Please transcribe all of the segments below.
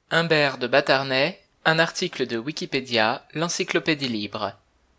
Humbert de Batarnais, un article de Wikipédia, l'encyclopédie libre,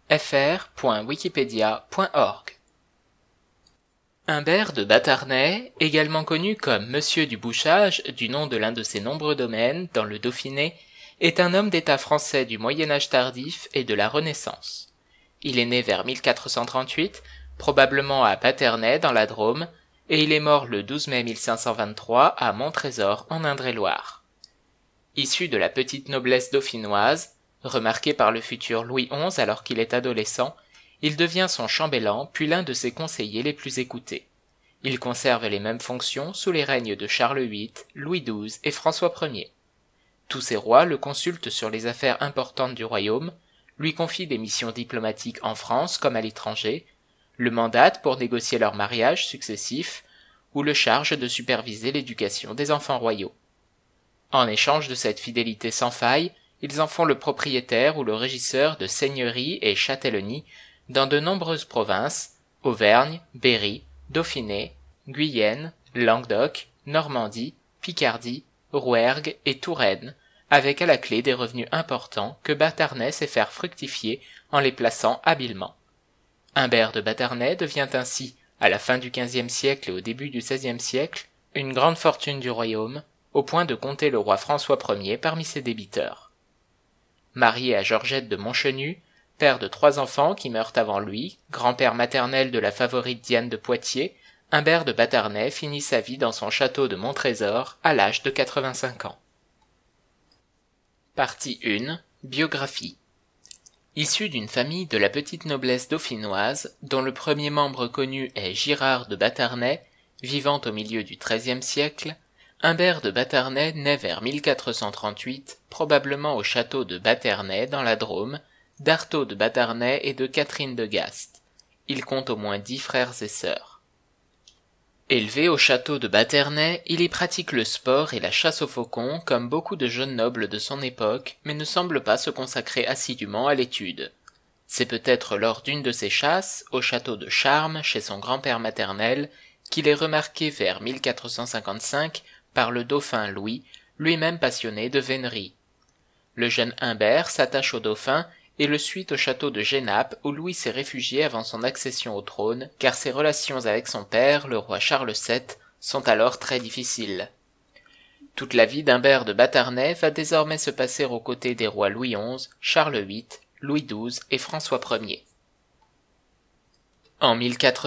fr.wikipedia.org. Humbert de Batarnais, également connu comme Monsieur du Bouchage, du nom de l'un de ses nombreux domaines, dans le Dauphiné, est un homme d'État français du Moyen-Âge tardif et de la Renaissance. Il est né vers 1438, probablement à Paternais dans la Drôme, et il est mort le 12 mai 1523 à Monttrésor en Indre-et-Loire. Issu de la petite noblesse dauphinoise, remarqué par le futur Louis XI alors qu'il est adolescent, il devient son chambellan puis l'un de ses conseillers les plus écoutés. Il conserve les mêmes fonctions sous les règnes de Charles VIII, Louis XII et François Ier. Tous ces rois le consultent sur les affaires importantes du royaume, lui confient des missions diplomatiques en France comme à l'étranger, le mandatent pour négocier leurs mariages successifs ou le chargent de superviser l'éducation des enfants royaux. En échange de cette fidélité sans faille, ils en font le propriétaire ou le régisseur de seigneuries et châtellenies dans de nombreuses provinces, Auvergne, Berry, Dauphiné, Guyenne, Languedoc, Normandie, Picardie, Rouergue et Touraine, avec à la clé des revenus importants que Batarnais sait faire fructifier en les plaçant habilement. Humbert de Batarnais devient ainsi, à la fin du XVe siècle et au début du XVIe siècle, une grande fortune du royaume, au point de compter le roi François Ier parmi ses débiteurs. Marié à Georgette de Montchenu, père de 3 enfants qui meurent avant lui, grand-père maternel de la favorite Diane de Poitiers, Humbert de Batarnais finit sa vie dans son château de Monttrésor à l'âge de 85 ans. Partie 1. Biographie. Issu d'une famille de la petite noblesse dauphinoise, dont le premier membre connu est Girard de Batarnais, vivant au milieu du XIIIe siècle, Humbert de Batarnais naît vers 1438, probablement au château de Baternay dans la Drôme, d'Artaud de Batarnais et de Catherine de Gast. Il compte au moins 10 frères et sœurs. Élevé au château de Baternay, il y pratique le sport et la chasse aux faucons comme beaucoup de jeunes nobles de son époque, mais ne semble pas se consacrer assidûment à l'étude. C'est peut-être lors d'une de ces chasses, au château de Charmes, chez son grand-père maternel, qu'il est remarqué vers 1455 par le dauphin Louis, lui-même passionné de vénerie. Le jeune Humbert s'attache au dauphin et le suit au château de Genappe où Louis s'est réfugié avant son accession au trône, car ses relations avec son père, le roi Charles VII, sont alors très difficiles. Toute la vie d'Humbert de Batarnais va désormais se passer aux côtés des rois Louis XI, Charles VIII, Louis XII et François Ier. En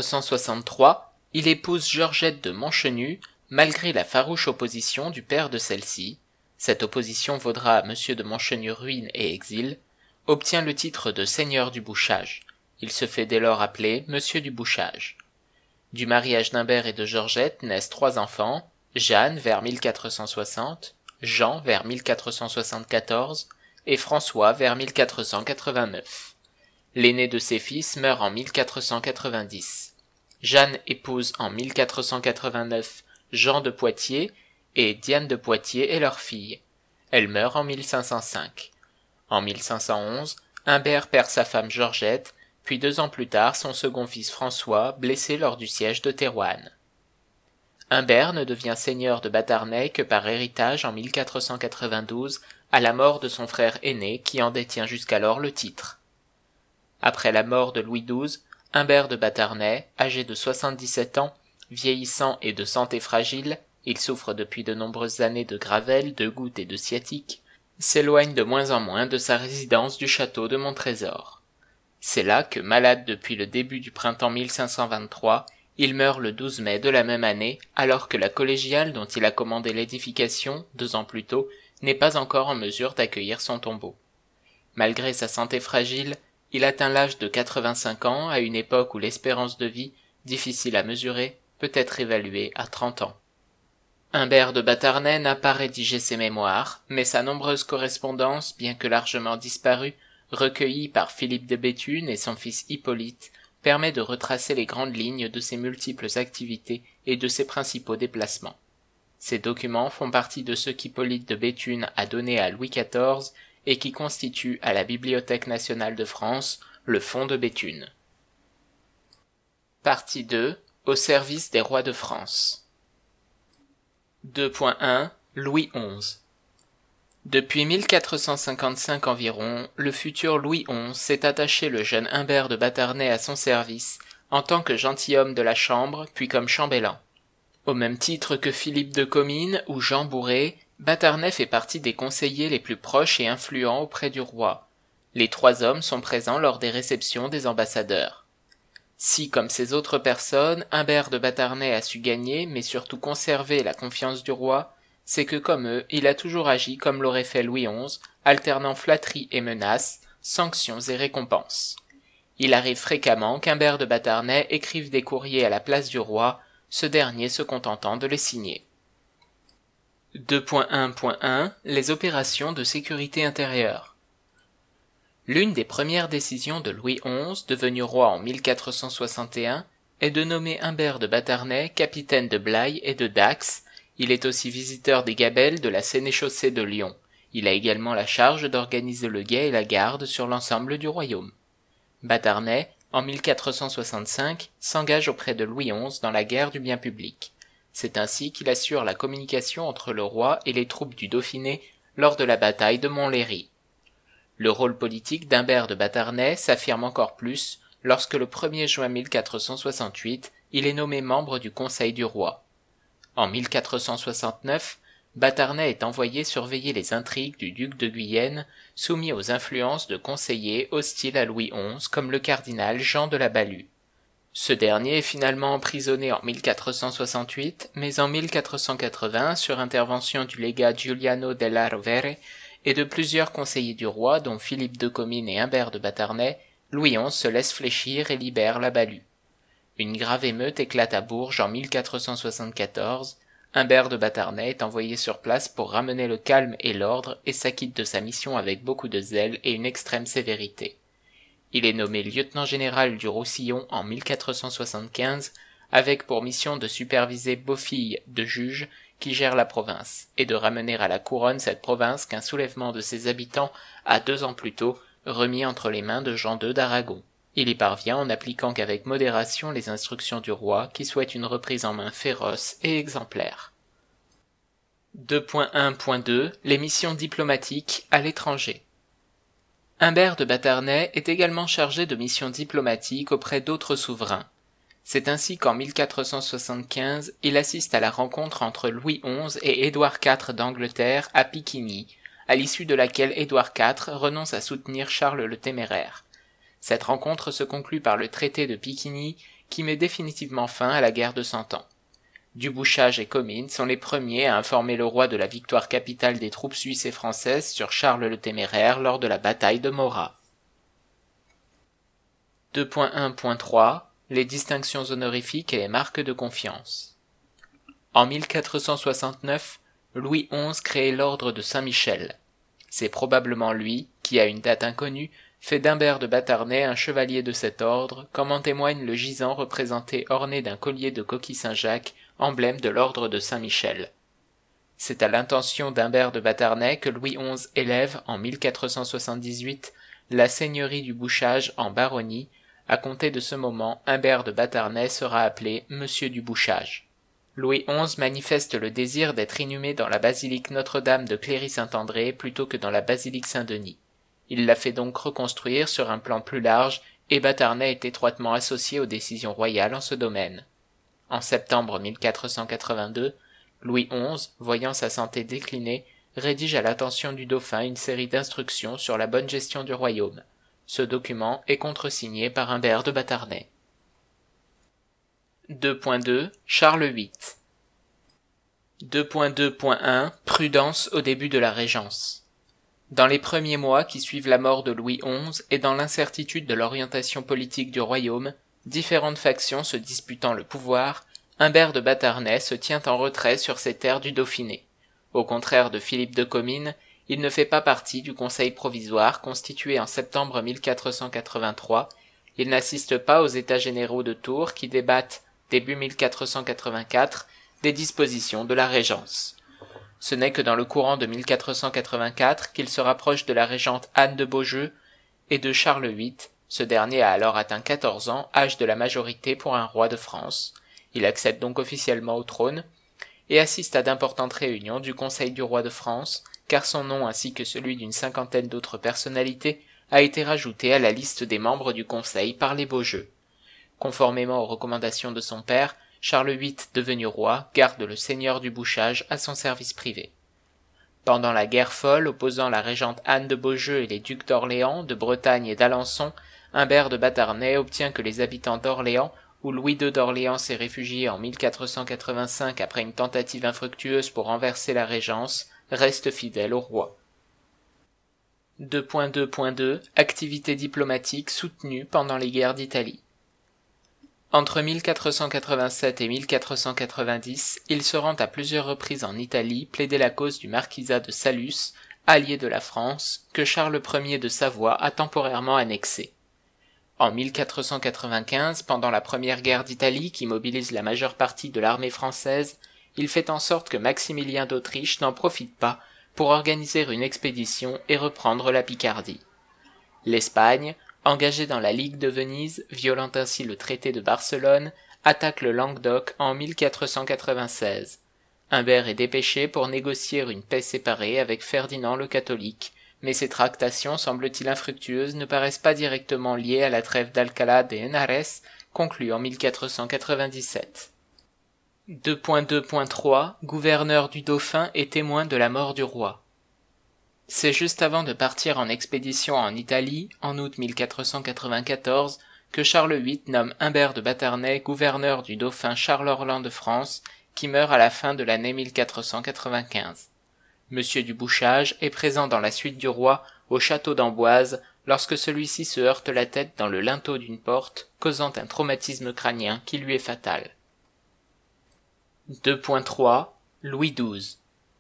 1463, il épouse Georgette de Montchenu, malgré la farouche opposition du père de celle-ci. Cette opposition vaudra à M. de Montchenu ruine et exil, obtient le titre de seigneur du Bouchage. Il se fait dès lors appeler Monsieur du Bouchage. Du mariage d'Humbert et de Georgette naissent 3 enfants, Jeanne vers 1460, Jean vers 1474 et François vers 1489. L'aîné de ses fils meurt en 1490. Jeanne épouse en 1489 Jean de Poitiers et Diane de Poitiers est leur fille. Elle meurt en 1505. En 1511, Humbert perd sa femme Georgette, puis 2 ans plus tard son second fils François, blessé lors du siège de Thérouanne. Humbert ne devient seigneur de Batarnais que par héritage en 1492, à la mort de son frère aîné qui en détient jusqu'alors le titre. Après la mort de Louis XII, Humbert de Batarnais, âgé de 77 ans, vieillissant et de santé fragile, il souffre depuis de nombreuses années de gravelle, de goutte et de sciatique, s'éloigne de moins en moins de sa résidence du château de Monttrésor. C'est là que, malade depuis le début du printemps 1523, il meurt le 12 mai de la même année, alors que la collégiale dont il a commandé l'édification, 2 ans plus tôt, n'est pas encore en mesure d'accueillir son tombeau. Malgré sa santé fragile, il atteint l'âge de 85 ans à une époque où l'espérance de vie, difficile à mesurer, peut être évaluée à 30 ans. Humbert de Batarnais n'a pas rédigé ses mémoires, mais sa nombreuse correspondance, bien que largement disparue, recueillie par Philippe de Béthune et son fils Hippolyte, permet de retracer les grandes lignes de ses multiples activités et de ses principaux déplacements. Ces documents font partie de ceux qu'Hippolyte de Béthune a donnés à Louis XIV et qui constituent à la Bibliothèque nationale de France le fonds de Béthune. Partie 2. Au service des rois de France. 2.1. Louis XI. Depuis 1455 environ, le futur Louis XI s'est attaché le jeune Humbert de Batarnais à son service, en tant que gentilhomme de la Chambre, puis comme chambellan. Au même titre que Philippe de Comines ou Jean Bourré, Batarnais fait partie des conseillers les plus proches et influents auprès du roi. Les trois hommes sont présents lors des réceptions des ambassadeurs. Si, comme ces autres personnes, Humbert de Batarnais a su gagner, mais surtout conserver la confiance du roi, c'est que comme eux, il a toujours agi comme l'aurait fait Louis XI, alternant flatterie et menaces, sanctions et récompenses. Il arrive fréquemment qu'Humbert de Batarnais écrive des courriers à la place du roi, ce dernier se contentant de les signer. 2.1.1 Les opérations de sécurité intérieure. L'une des premières décisions de Louis XI, devenu roi en 1461, est de nommer Humbert de Batarnais capitaine de Blaye et de Dax. Il est aussi visiteur des gabelles de la sénéchaussée de Lyon. Il a également la charge d'organiser le guet et la garde sur l'ensemble du royaume. Batarnais, en 1465, s'engage auprès de Louis XI dans la guerre du bien public. C'est ainsi qu'il assure la communication entre le roi et les troupes du Dauphiné lors de la bataille de Montlhéry. Le rôle politique d'Humbert de Batarnais s'affirme encore plus lorsque le 1er juin 1468, il est nommé membre du Conseil du roi. En 1469, Batarnais est envoyé surveiller les intrigues du duc de Guyenne, soumis aux influences de conseillers hostiles à Louis XI comme le cardinal Jean de la Balue. Ce dernier est finalement emprisonné en 1468, mais en 1480, sur intervention du légat Giuliano della Rovere et de plusieurs conseillers du roi, dont Philippe de Comines et Humbert de Batarnais, Louis XI se laisse fléchir et libère la Balue. Une grave émeute éclate à Bourges en 1474. Humbert de Batarnais est envoyé sur place pour ramener le calme et l'ordre et s'acquitte de sa mission avec beaucoup de zèle et une extrême sévérité. Il est nommé lieutenant général du Roussillon en 1475, avec pour mission de superviser Beaufille de Juge, qui gère la province, et de ramener à la couronne cette province qu'un soulèvement de ses habitants a 2 ans plus tôt remis entre les mains de Jean II d'Aragon. Il y parvient en n'appliquant qu'avec modération les instructions du roi qui souhaite une reprise en main féroce et exemplaire. 2.1.2 Les missions diplomatiques à l'étranger. Humbert de Batarnais est également chargé de missions diplomatiques auprès d'autres souverains. C'est ainsi qu'en 1475, il assiste à la rencontre entre Louis XI et Édouard IV d'Angleterre à Piquigny, à l'issue de laquelle Édouard IV renonce à soutenir Charles le Téméraire. Cette rencontre se conclut par le traité de Piquigny qui met définitivement fin à la guerre de 100 ans. Dubouchage et Comines sont les premiers à informer le roi de la victoire capitale des troupes suisses et françaises sur Charles le Téméraire lors de la bataille de Morat. 2.1.3 Les distinctions honorifiques et les marques de confiance. En 1469, Louis XI crée l'ordre de Saint-Michel. C'est probablement lui qui, à une date inconnue, fait d'Humbert de Batarnais un chevalier de cet ordre, comme en témoigne le gisant représenté orné d'un collier de coquille Saint-Jacques, emblème de l'ordre de Saint-Michel. C'est à l'intention d'Humbert de Batarnais que Louis XI élève, en 1478, la seigneurie du Bouchage en baronnie. À compter de ce moment, Humbert de Batarnais sera appelé Monsieur du Bouchage. Louis XI manifeste le désir d'être inhumé dans la basilique Notre-Dame de Cléry-Saint-André plutôt que dans la basilique Saint-Denis. Il la fait donc reconstruire sur un plan plus large et Batarnais est étroitement associé aux décisions royales en ce domaine. En septembre 1482, Louis XI, voyant sa santé décliner, rédige à l'attention du dauphin une série d'instructions sur la bonne gestion du royaume. Ce document est contresigné par Humbert de Batarnais. 2.2 Charles VIII. 2.2.1 Prudence au début de la régence. Dans les premiers mois qui suivent la mort de Louis XI et dans l'incertitude de l'orientation politique du royaume, différentes factions se disputant le pouvoir, Humbert de Batarnais se tient en retrait sur ses terres du Dauphiné. Au contraire de Philippe de Comines, il ne fait pas partie du conseil provisoire constitué en septembre 1483, il n'assiste pas aux états généraux de Tours qui débattent, début 1484, des dispositions de la régence. Ce n'est que dans le courant de 1484 qu'il se rapproche de la régente Anne de Beaujeu et de Charles VIII. Ce dernier a alors atteint 14 ans, âge de la majorité pour un roi de France. Il accède donc officiellement au trône et assiste à d'importantes réunions du Conseil du roi de France, car son nom ainsi que celui d'une cinquantaine d'autres personnalités a été rajouté à la liste des membres du Conseil par les Beaujeu. Conformément aux recommandations de son père, Charles VIII, devenu roi, garde le seigneur du Bouchage à son service privé. Pendant la guerre folle opposant la régente Anne de Beaujeu et les ducs d'Orléans, de Bretagne et d'Alençon, Humbert de Batarnais obtient que les habitants d'Orléans, où Louis II d'Orléans s'est réfugié en 1485 après une tentative infructueuse pour renverser la régence, restent fidèles au roi. 2.2.2 Activité diplomatique soutenue pendant les guerres d'Italie. Entre 1487 et 1490, il se rend à plusieurs reprises en Italie plaider la cause du marquisat de Saluces, allié de la France, que Charles Ier de Savoie a temporairement annexé. En 1495, pendant la première guerre d'Italie qui mobilise la majeure partie de l'armée française, il fait en sorte que Maximilien d'Autriche n'en profite pas pour organiser une expédition et reprendre la Picardie. L'Espagne, engagée dans la Ligue de Venise, violant ainsi le traité de Barcelone, attaque le Languedoc en 1496. Humbert est dépêché pour négocier une paix séparée avec Ferdinand le catholique, mais ces tractations, semble-t-il infructueuses, ne paraissent pas directement liées à la trêve d'Alcalá de Henares, conclue en 1497. 2.2.3 Gouverneur du Dauphin et témoin de la mort du roi. C'est juste avant de partir en expédition en Italie, en août 1494, que Charles VIII nomme Humbert de Batarnais gouverneur du Dauphin Charles-Orlan de France, qui meurt à la fin de l'année 1495. Monsieur du Bouchage est présent dans la suite du roi au château d'Amboise lorsque celui-ci se heurte la tête dans le linteau d'une porte, causant un traumatisme crânien qui lui est fatal. 2.3 Louis XII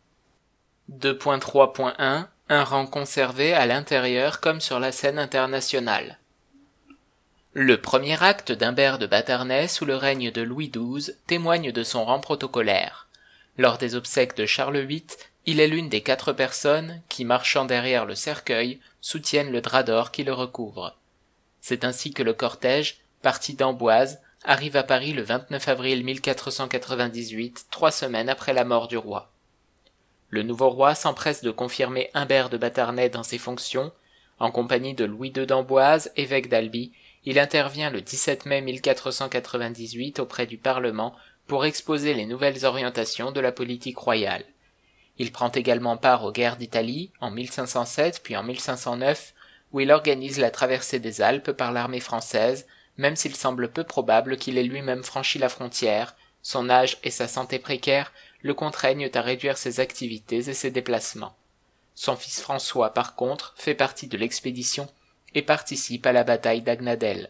2.3.1 Un rang conservé à l'intérieur comme sur la scène internationale. Le premier acte d'Humbert de Batarnais sous le règne de Louis XII témoigne de son rang protocolaire. Lors des obsèques de Charles VIII, il est l'une des 4 personnes qui, marchant derrière le cercueil, soutiennent le drap d'or qui le recouvre. C'est ainsi que le cortège, parti d'Amboise, arrive à Paris le 29 avril 1498, 3 semaines après la mort du roi. Le nouveau roi s'empresse de confirmer Humbert de Batarnais dans ses fonctions. En compagnie de Louis II d'Amboise, évêque d'Albi, il intervient le 17 mai 1498 auprès du Parlement pour exposer les nouvelles orientations de la politique royale. Il prend également part aux guerres d'Italie, en 1507 puis en 1509, où il organise la traversée des Alpes par l'armée française, même s'il semble peu probable qu'il ait lui-même franchi la frontière, son âge et sa santé précaire le contraignent à réduire ses activités et ses déplacements. Son fils François, par contre, fait partie de l'expédition et participe à la bataille d'Agnadel.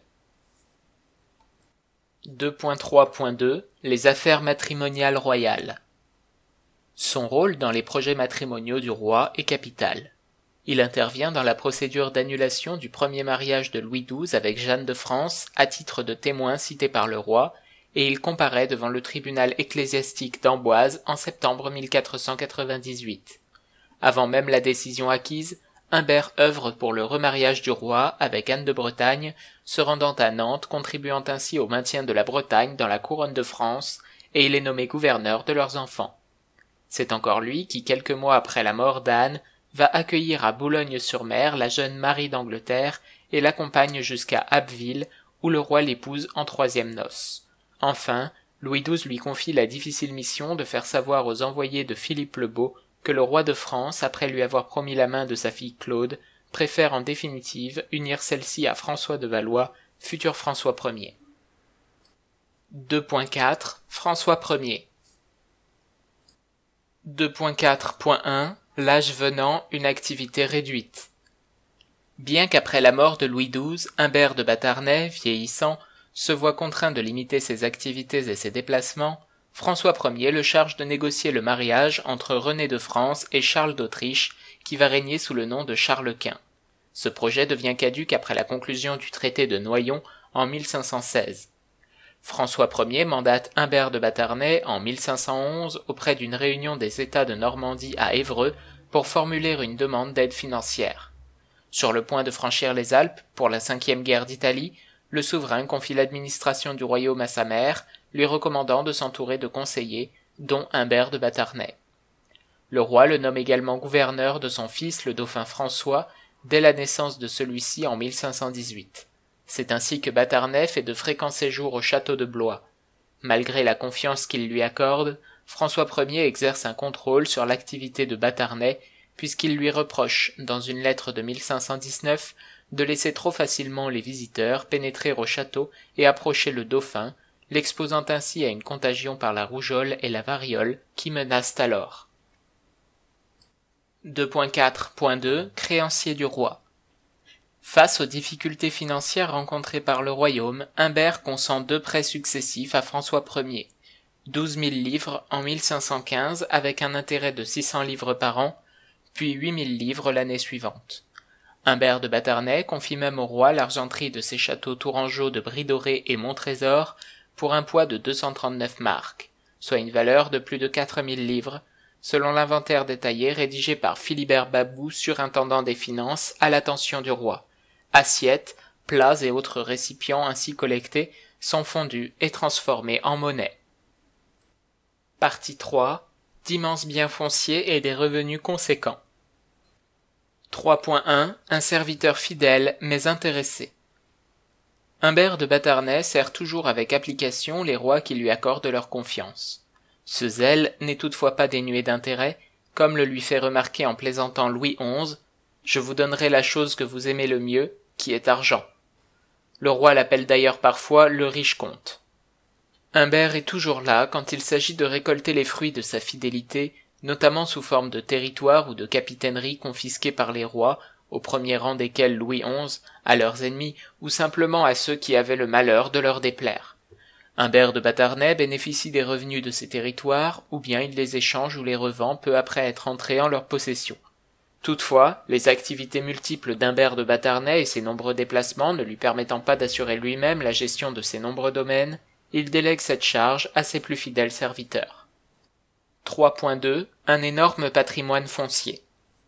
2.3.2 Les affaires matrimoniales royales. Son rôle dans les projets matrimoniaux du roi est capital. Il intervient dans la procédure d'annulation du premier mariage de Louis XII avec Jeanne de France à titre de témoin cité par le roi, et il comparaît devant le tribunal ecclésiastique d'Amboise en septembre 1498. Avant même la décision acquise, Humbert œuvre pour le remariage du roi avec Anne de Bretagne, se rendant à Nantes, contribuant ainsi au maintien de la Bretagne dans la couronne de France, et il est nommé gouverneur de leurs enfants. C'est encore lui qui, quelques mois après la mort d'Anne, va accueillir à Boulogne-sur-Mer la jeune Marie d'Angleterre et l'accompagne jusqu'à Abbeville, où le roi l'épouse en 3e noces. Enfin, Louis XII lui confie la difficile mission de faire savoir aux envoyés de Philippe le Beau que le roi de France, après lui avoir promis la main de sa fille Claude, préfère en définitive unir celle-ci à François de Valois, futur François Ier. 2.4 François Ier 2.4.1 L'âge venant, une activité réduite. Bien qu'après la mort de Louis XII, Humbert de Batarnais, vieillissant, se voit contraint de limiter ses activités et ses déplacements, François Ier le charge de négocier le mariage entre René de France et Charles d'Autriche, qui va régner sous le nom de Charles Quint. Ce projet devient caduc après la conclusion du traité de Noyon en 1516. François Ier mandate Humbert de Batarnais en 1511 auprès d'une réunion des États de Normandie à Évreux pour formuler une demande d'aide financière. Sur le point de franchir les Alpes pour la 5e guerre d'Italie, le souverain confie l'administration du royaume à sa mère, lui recommandant de s'entourer de conseillers, dont Humbert de Batarnais. Le roi le nomme également gouverneur de son fils le dauphin François, dès la naissance de celui-ci en 1518. C'est ainsi que Batarnais fait de fréquents séjours au château de Blois. Malgré la confiance qu'il lui accorde, François Ier exerce un contrôle sur l'activité de Batarnais, puisqu'il lui reproche, dans une lettre de 1519, de laisser trop facilement les visiteurs pénétrer au château et approcher le dauphin, l'exposant ainsi à une contagion par la rougeole et la variole qui menacent alors. 2.4.2 Créanciers du roi. Face aux difficultés financières rencontrées par le royaume, Humbert consent 2 prêts successifs à François Ier, 12 000 livres en 1515 avec un intérêt de 600 livres par an, puis 8 000 livres l'année suivante. Humbert de Batarnais confie même au roi l'argenterie de ses châteaux tourangeaux de Bridoré et Montrésor pour un poids de 239 marcs, soit une valeur de plus de 4 000 livres, selon l'inventaire détaillé rédigé par Philibert Babou, surintendant des finances, à l'attention du roi. Assiettes, plats et autres récipients ainsi collectés sont fondus et transformés en monnaie. Partie 3. D'immenses biens fonciers et des revenus conséquents. 3.1 Un serviteur fidèle mais intéressé. Humbert de Batarnais sert toujours avec application les rois qui lui accordent leur confiance. Ce zèle n'est toutefois pas dénué d'intérêt, comme le lui fait remarquer en plaisantant Louis XI, « Je vous donnerai la chose que vous aimez le mieux, qui est argent ». Le roi l'appelle d'ailleurs parfois le riche comte. Humbert est toujours là quand il s'agit de récolter les fruits de sa fidélité, notamment sous forme de territoires ou de capitaineries confisquées par les rois, au premier rang desquels Louis XI, à leurs ennemis ou simplement à ceux qui avaient le malheur de leur déplaire. Humbert de Batarnais bénéficie des revenus de ces territoires, ou bien il les échange ou les revend peu après être entrés en leur possession. Toutefois, les activités multiples d'Humbert de Batarnais et ses nombreux déplacements ne lui permettant pas d'assurer lui-même la gestion de ses nombreux domaines, il délègue cette charge à ses plus fidèles serviteurs. 3.2 Un énorme patrimoine foncier.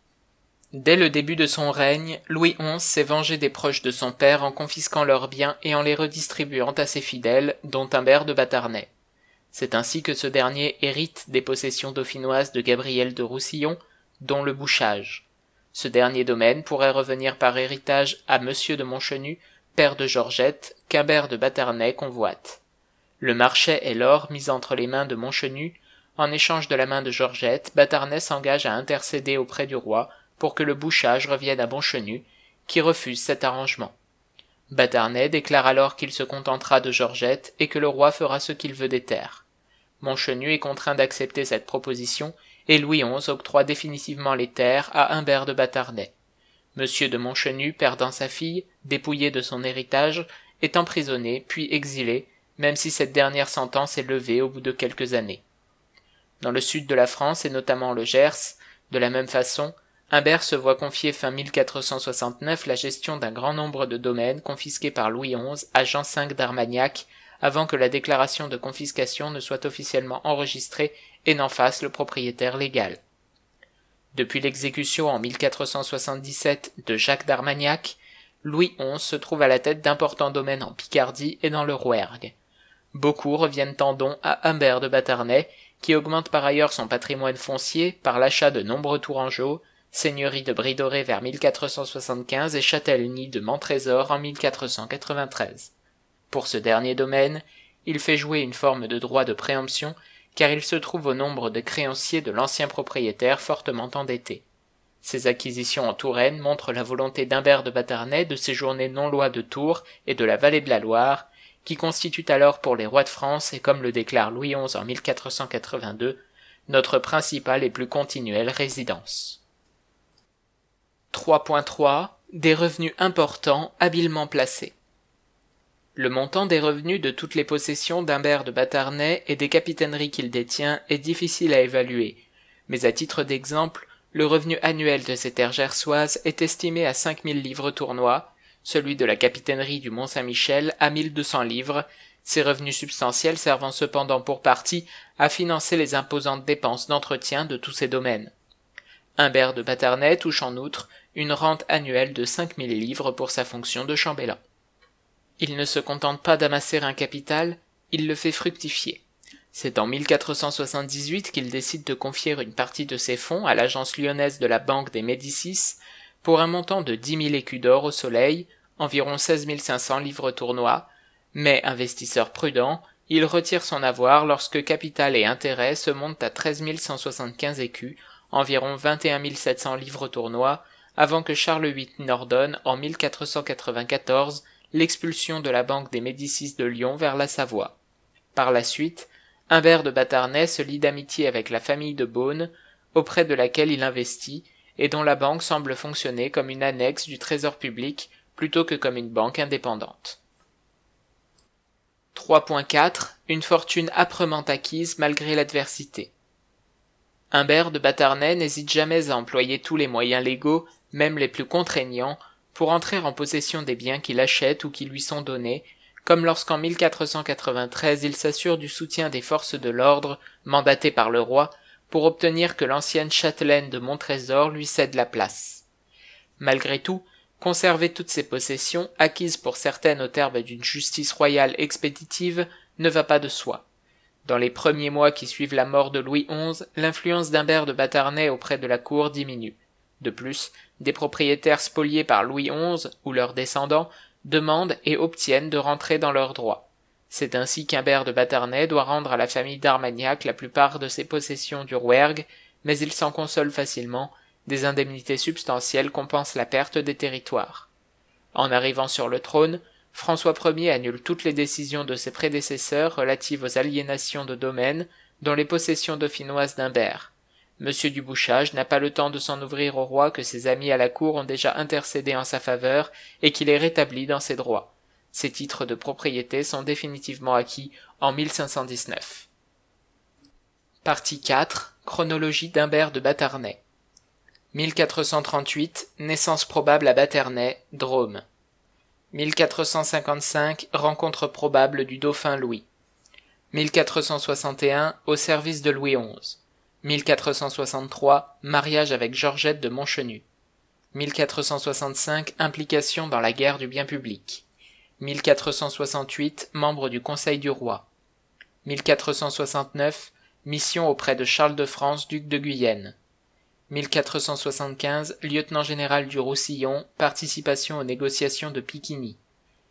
Dès le début de son règne, Louis XI s'est vengé des proches de son père en confisquant leurs biens et en les redistribuant à ses fidèles, dont Humbert de Batarnais. C'est ainsi que ce dernier hérite des possessions dauphinoises de Gabriel de Roussillon, dont le bouchage. Ce dernier domaine pourrait revenir par héritage à Monsieur de Montchenu, père de Georgette, qu'Humbert de Batarnais convoite. Le marché et l'or mis entre les mains de Montchenu. En échange de la main de Georgette, Batarnais s'engage à intercéder auprès du roi pour que le bouchage revienne à Montchenu, qui refuse cet arrangement. Batarnais déclare alors qu'il se contentera de Georgette et que le roi fera ce qu'il veut des terres. Montchenu est contraint d'accepter cette proposition et Louis XI octroie définitivement les terres à Humbert de Batarnais. Monsieur de Montchenu, perdant sa fille, dépouillé de son héritage, est emprisonné puis exilé, même si cette dernière sentence est levée au bout de quelques années. Dans le sud de la France et notamment le Gers, de la même façon, Humbert se voit confier fin 1469 la gestion d'un grand nombre de domaines confisqués par Louis XI à Jean V d'Armagnac, avant que la déclaration de confiscation ne soit officiellement enregistrée et n'en fasse le propriétaire légal. Depuis l'exécution en 1477 de Jacques d'Armagnac, Louis XI se trouve à la tête d'importants domaines en Picardie et dans le Rouergue. Beaucoup reviennent en don à Humbert de Batarnais, qui augmente par ailleurs son patrimoine foncier par l'achat de nombreux tourangeaux, seigneurie de Bridoré vers 1475 et Châtellenie de Montrésor en 1493. Pour ce dernier domaine, il fait jouer une forme de droit de préemption car il se trouve au nombre de créanciers de l'ancien propriétaire fortement endetté. Ces acquisitions en Touraine montrent la volonté d'Humbert de Batarnais de séjourner non loin de Tours et de la vallée de la Loire, qui constituent alors pour les rois de France et comme le déclare Louis XI en 1482, notre principale et plus continuelle résidence. 3.3 Des revenus importants habilement placés. Le montant des revenus de toutes les possessions d'Humbert de Batarnais et des capitaineries qu'il détient est difficile à évaluer, mais à titre d'exemple, le revenu annuel de ces terres gersoises est estimé à 5 000 livres tournois, celui de la capitainerie du Mont-Saint-Michel à 1200 livres, ces revenus substantiels servant cependant pour partie à financer les imposantes dépenses d'entretien de tous ces domaines. Humbert de Batarnais touche en outre une rente annuelle de 5 000 livres pour sa fonction de chambellan. Il ne se contente pas d'amasser un capital, il le fait fructifier. C'est en 1478 qu'il décide de confier une partie de ses fonds à l'agence lyonnaise de la Banque des Médicis pour un montant de 10 000 écus d'or au soleil, environ 16 500 livres tournois, mais investisseur prudent, il retire son avoir lorsque capital et intérêts se montent à 13 175 écus, environ 21 700 livres tournois, avant que Charles VIII n'ordonne, en 1494, l'expulsion de la Banque des Médicis de Lyon vers la Savoie. Par la suite, Humbert de Batarnais se lie d'amitié avec la famille de Beaune, auprès de laquelle il investit, et dont la banque semble fonctionner comme une annexe du trésor public plutôt que comme une banque indépendante. 3.4 Une fortune âprement acquise malgré l'adversité. Humbert de Batarnais n'hésite jamais à employer tous les moyens légaux, même les plus contraignants, pour entrer en possession des biens qu'il achète ou qui lui sont donnés, comme lorsqu'en 1493 il s'assure du soutien des forces de l'ordre, mandatées par le roi, pour obtenir que l'ancienne châtelaine de Montrésor lui cède la place. Malgré tout, conserver toutes ses possessions, acquises pour certaines au terme d'une justice royale expéditive, ne va pas de soi. Dans les premiers mois qui suivent la mort de Louis XI, l'influence d'Humbert de Batarnais auprès de la cour diminue. De plus, des propriétaires spoliés par Louis XI, ou leurs descendants, demandent et obtiennent de rentrer dans leurs droits. C'est ainsi qu'Humbert de Batarnais doit rendre à la famille d'Armagnac la plupart de ses possessions du Rouergue, mais il s'en console facilement, des indemnités substantielles compensent la perte des territoires. En arrivant sur le trône, François Ier annule toutes les décisions de ses prédécesseurs relatives aux aliénations de domaines, dont les possessions dauphinoises d'Humbert. Monsieur du Bouchage n'a pas le temps de s'en ouvrir au roi que ses amis à la cour ont déjà intercédé en sa faveur et qu'il est rétabli dans ses droits. Ses titres de propriété sont définitivement acquis en 1519. Partie 4. Chronologie d'Humbert de Batarnais. 1438. Naissance probable à Baternay, Drôme. 1455. Rencontre probable du dauphin Louis. 1461. Au service de Louis XI. 1463. Mariage avec Georgette de Montchenu. 1465. Implication dans la guerre du bien public. 1468. Membre du Conseil du Roi. 1469. Mission auprès de Charles de France, duc de Guyenne. 1475. Lieutenant général du Roussillon, participation aux négociations de Piquigny.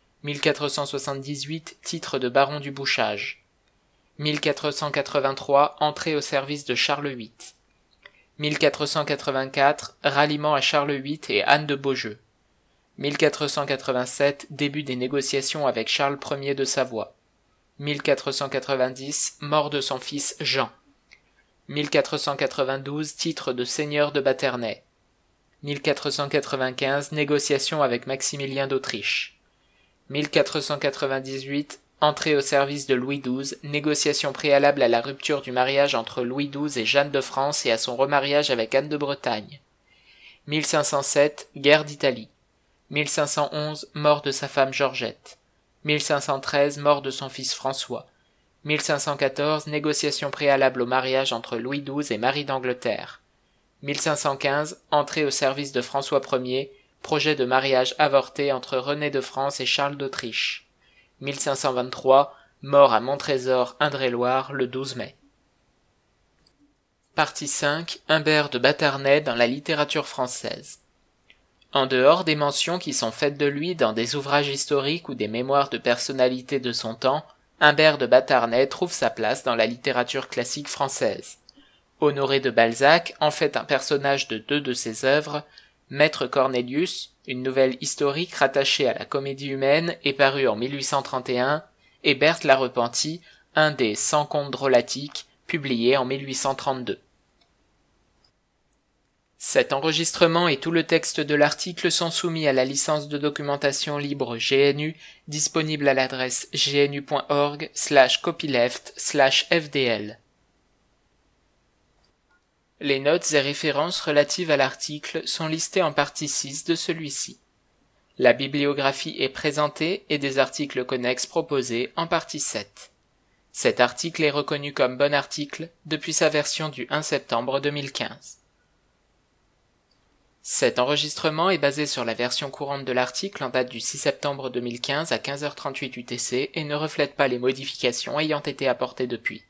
1478. Titre de baron du Bouchage. 1483. Entrée au service de Charles VIII. 1484. Ralliement à Charles VIII et Anne de Beaujeu. 1487. Début des négociations avec Charles Ier de Savoie. 1490. Mort de son fils Jean. 1492. Titre de seigneur de Baternay. 1495. Négociations avec Maximilien d'Autriche. 1498. Entrée au service de Louis XII, négociation préalable à la rupture du mariage entre Louis XII et Jeanne de France et à son remariage avec Anne de Bretagne. 1507. Guerre d'Italie. 1511. Mort de sa femme Georgette. 1513. Mort de son fils François. 1514. Négociation préalable au mariage entre Louis XII et Marie d'Angleterre. 1515. Entrée au service de François Ier, projet de mariage avorté entre René de France et Charles d'Autriche. 1523, mort à Montrésor, Indre-et-Loire, le 12 mai. Partie 5. Humbert de Batarnais dans la littérature française. En dehors des mentions qui sont faites de lui dans des ouvrages historiques ou des mémoires de personnalités de son temps, Humbert de Batarnais trouve sa place dans la littérature classique française. Honoré de Balzac en fait un personnage de deux de ses œuvres, Maître Cornelius, une nouvelle historique rattachée à la Comédie humaine et parue en 1831, et Berthe la Repentie, un des 100 contes drôlatiques, publié en 1832. Cet enregistrement et tout le texte de l'article sont soumis à la licence de documentation libre GNU, disponible à l'adresse gnu.org/copyleft/fdl. Les notes et références relatives à l'article sont listées en partie 6 de celui-ci. La bibliographie est présentée et des articles connexes proposés en partie 7. Cet article est reconnu comme bon article depuis sa version du 1 septembre 2015. Cet enregistrement est basé sur la version courante de l'article en date du 6 septembre 2015 à 15h38 UTC et ne reflète pas les modifications ayant été apportées depuis.